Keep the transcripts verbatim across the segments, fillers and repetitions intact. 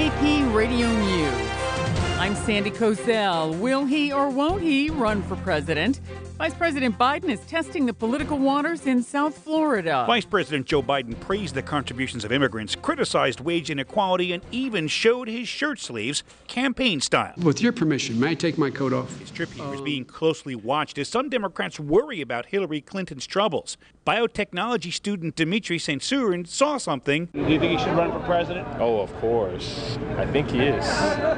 A P Radio News. I'm Sandy Kozel. Will he or won't he run for president? Vice President Biden is testing the political waters in South Florida. Vice President Joe Biden praised the contributions of immigrants, criticized wage inequality, and even showed his shirt sleeves campaign style. With your permission, may I take my coat off? His trip here is being closely watched as some Democrats worry about Hillary Clinton's troubles. Biotechnology student Dimitri Saint-Cyr saw something. Do you think he should run for president? Oh, of course. I think he is.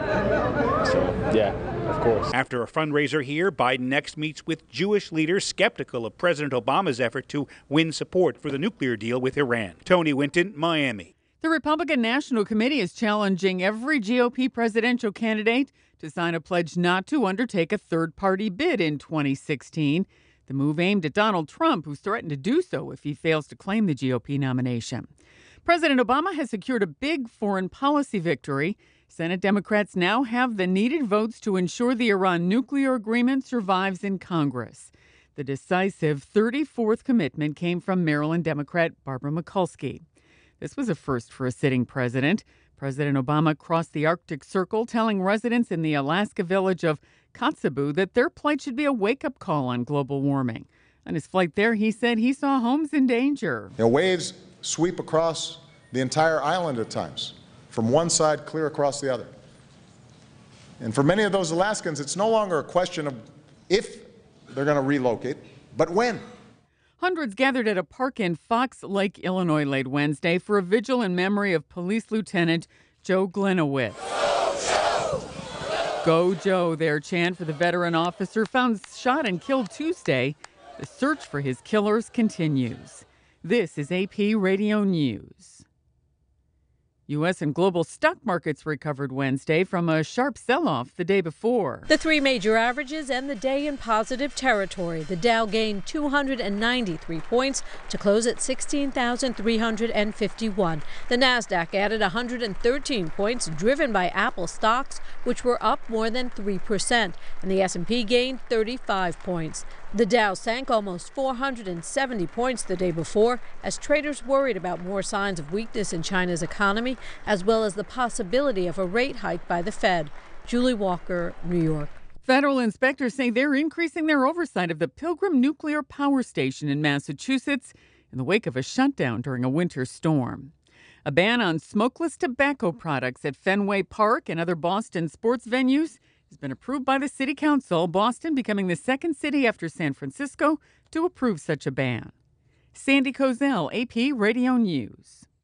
So, yeah. Of course. After a fundraiser here, Biden next meets with Jewish leaders skeptical of President Obama's effort to win support for the nuclear deal with Iran. Tony Winton, Miami. The Republican National Committee is challenging every G O P presidential candidate to sign a pledge not to undertake a third-party bid in twenty sixteen. The move aimed at Donald Trump, who's threatened to do so if he fails to claim the G O P nomination. President Obama has secured a big foreign policy victory. Senate Democrats now have the needed votes to ensure the Iran nuclear agreement survives in Congress. The decisive thirty-fourth commitment came from Maryland Democrat Barbara Mikulski. This was a first for a sitting president. President Obama crossed the Arctic Circle, telling residents in the Alaska village of Kotzebue that their plight should be a wake-up call on global warming. On his flight there, he said he saw homes in danger. You know, waves sweep across the entire island at times, from one side clear across the other. And for many of those Alaskans, it's no longer a question of if they're going to relocate, but when. Hundreds gathered at a park in Fox Lake, Illinois, late Wednesday for a vigil in memory of Police Lieutenant Joe Glenowitz. Go Joe! Go Joe, their chant for the veteran officer found shot and killed Tuesday. The search for his killers continues. This is A P Radio News. U S and global stock markets recovered Wednesday from a sharp sell-off the day before. The three major averages end the day in positive territory. The Dow gained two hundred ninety-three points to close at sixteen thousand three hundred fifty-one. The Nasdaq added one hundred thirteen points, driven by Apple stocks, which were up more than three percent, and the S and P gained thirty-five points. The Dow sank almost four hundred seventy points the day before as traders worried about more signs of weakness in China's economy, as well as the possibility of a rate hike by the Fed. Julie Walker, New York. Federal inspectors say they're increasing their oversight of the Pilgrim Nuclear Power Station in Massachusetts in the wake of a shutdown during a winter storm. A ban on smokeless tobacco products at Fenway Park and other Boston sports venues has been approved by the City Council, Boston becoming the second city after San Francisco to approve such a ban. Sandy Kozel, A P Radio News.